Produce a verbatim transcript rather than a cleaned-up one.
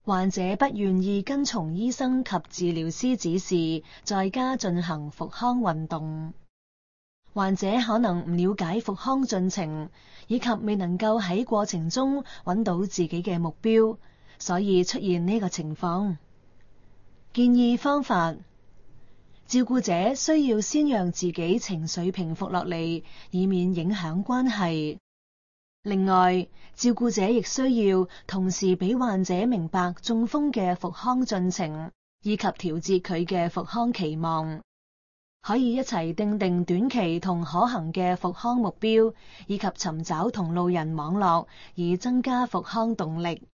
患者不願意跟從醫生及治療師指示，在家進行復康運動。患者可能唔了解復康進程，以及未能夠喺過程中揾到自己嘅目標，所以出現呢個情況。建議方法：照顧者需要先讓自己情緒平復落嚟，以免影響關係。另外，照顧者亦需要同時俾患者明白中風嘅復康進程，以及調節佢嘅復康期望，可以一齊訂定短期同可行嘅復康目標，以及尋找同路人網絡，以增加復康動力。